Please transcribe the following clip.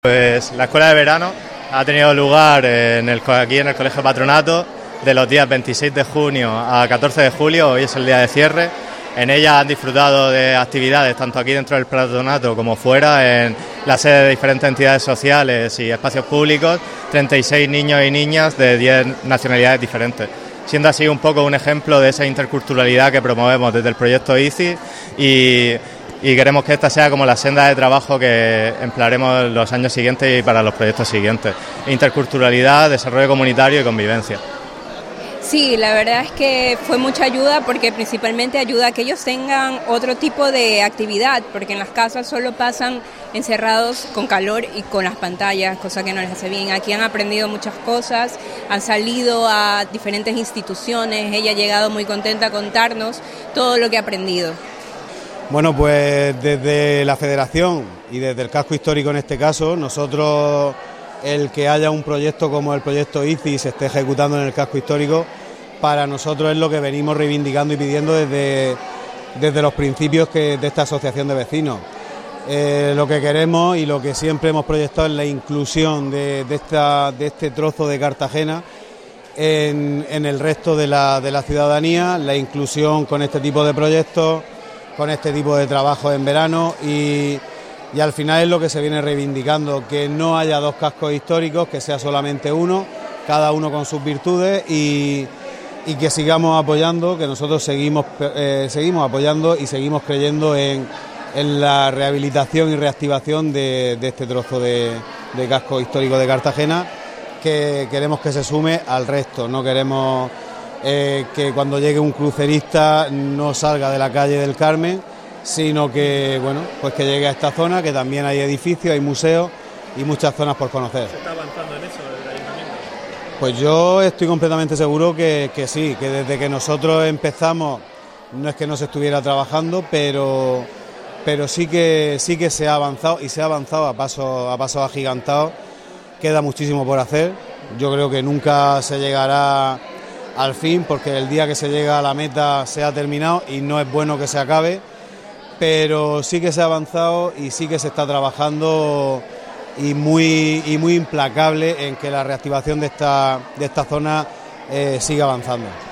Pues la escuela de verano ha tenido lugar aquí en el Colegio Patronato de los días 26 de junio a 14 de julio, hoy es el día de cierre. En ella han disfrutado de actividades tanto aquí dentro del patronato como fuera, en la sede de diferentes entidades sociales y espacios públicos, 36 niños y niñas de 10 nacionalidades diferentes, siendo así un poco un ejemplo de esa interculturalidad que promovemos desde el proyecto ICI y queremos que esta sea como la senda de trabajo que emplearemos los años siguientes y para los proyectos siguientes. Interculturalidad, desarrollo comunitario y convivencia. Sí, la verdad es que fue mucha ayuda porque principalmente ayuda a que ellos tengan otro tipo de actividad, porque en las casas solo pasan encerrados con calor y con las pantallas, cosa que no les hace bien. Aquí han aprendido muchas cosas, han salido a diferentes instituciones, ella ha llegado muy contenta a contarnos todo lo que ha aprendido. Bueno, pues desde la Federación y desde el casco histórico en este caso, nosotros el que haya un proyecto como el proyecto ICI se esté ejecutando en el casco histórico, para nosotros es lo que venimos reivindicando y pidiendo desde los principios de esta asociación de vecinos. Lo que queremos y lo que siempre hemos proyectado es la inclusión de este trozo de Cartagena en el resto de la ciudadanía, la inclusión con este tipo de proyectos, con este tipo de trabajo en verano y al final es lo que se viene reivindicando, que no haya dos cascos históricos, que sea solamente uno, cada uno con sus virtudes y que sigamos apoyando, que nosotros seguimos apoyando y seguimos creyendo en la rehabilitación y reactivación de este trozo de casco histórico de Cartagena, que queremos que se sume al resto, no queremos que cuando llegue un crucerista no salga de la calle del Carmen, sino que bueno, pues que llegue a esta zona, que también hay edificios, hay museos y muchas zonas por conocer. ¿Se está avanzando en eso desde el ayuntamiento? Pues yo estoy completamente seguro que sí, que desde que nosotros empezamos no es que no se estuviera trabajando, pero sí que se ha avanzado y se ha avanzado a pasos agigantados. Queda muchísimo por hacer. Yo creo que nunca se llegará al fin, porque el día que se llega a la meta se ha terminado y no es bueno que se acabe, pero sí que se ha avanzado y sí que se está trabajando y muy implacable en que la reactivación de esta zona siga avanzando.